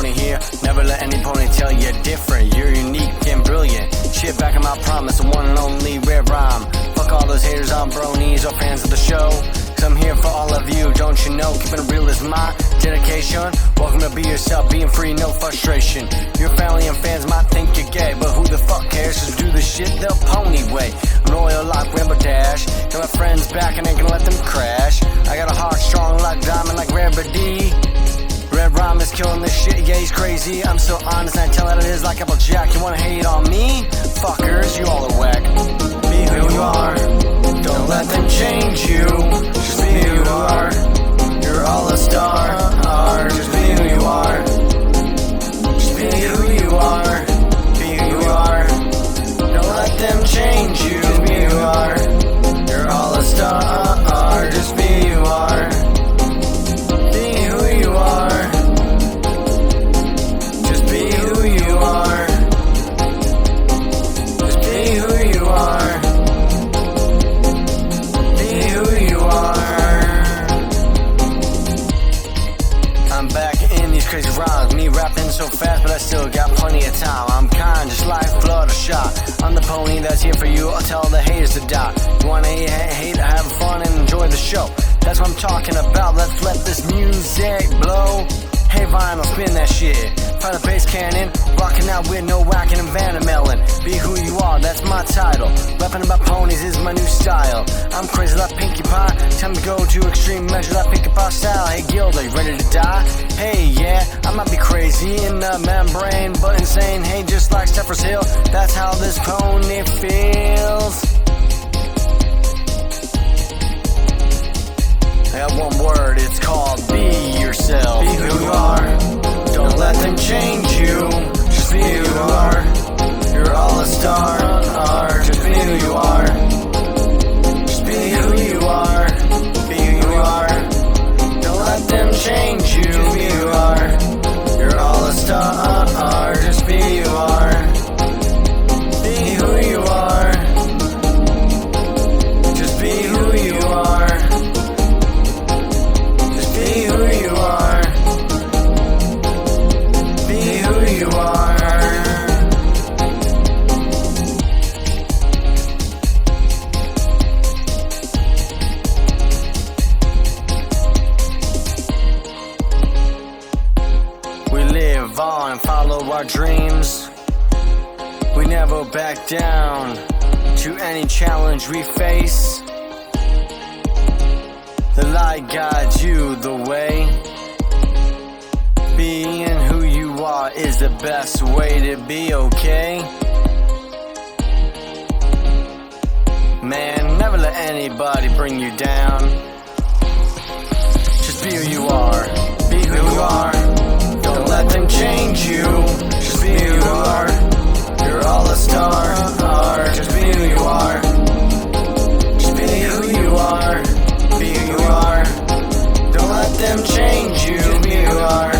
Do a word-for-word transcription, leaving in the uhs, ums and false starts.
pony here. Never let any pony tell you different. You're unique and brilliant. Shit back on my promise, the one and only rare rhyme. Fuck all those haters on bronies or fans of the show. Cause I'm here for all of you, don't you know? Keeping it real is my dedication. Welcome to be yourself, being free, no frustration. Your family and fans might think you're gay, but who the fuck cares? Just do the shit the pony way. I'm loyal like Rainbow Dash. Got my friends back and ain't gonna let them crash. I got a heart strong like diamond, like Rarity. Red Rhyme is killing this shit, yeah, he's crazy. I'm so honest and I tell it it is like Applejack. You wanna hate on me? Fuckers, you all are whack. Be who you are, don't let them change you. Just be who you are, you're all a star. Just be who you are, just be who you are. Be who you are, don't let them change you. Just be who you are, you're all a star. Just be who you are. Crazy rhymes, me rapping so fast, but I still got plenty of time. I'm kind, just like blood or shot. I'm the pony that's here for you, I'll tell the haters to die. You wanna hate, hate, have fun and enjoy the show. That's what I'm talking about, let's let this music blow. Hey vinyl, spin that shit. Find a bass cannon, rocking out with no whacking and Vandermelon. Be who you are, that's my title. Rapping about ponies is my new style. I'm crazy like Pinkie Pie, time to go to extreme measures like Pinkie Pie style. Hey Gilda, you ready to die? Hey yeah, I might be crazy in the membrane, but insane. Hey, just like Steppers Hill, that's how this pony feels. I got one word, it's called be yourself. Be who you are, don't let them change you. Just be who you are, you're all a star. Just be who you are, just be who you are. Be who you are, don't let them change you. Just be who you are, you're all a star. Just be who you are, be who you are. Just be who you are. Be who you are. Be who you are. We live on and follow our dreams. We never back down to any challenge we face. The light guides you the way. Being who you are is the best way to be, okay? Man, never let anybody bring you down. Just be who you are. Be who you are. Don't let them change you. Just be who you are. You're all a star. Just be who you are. Just be who you are. Be who you are. Don't let them change you. Be who you are.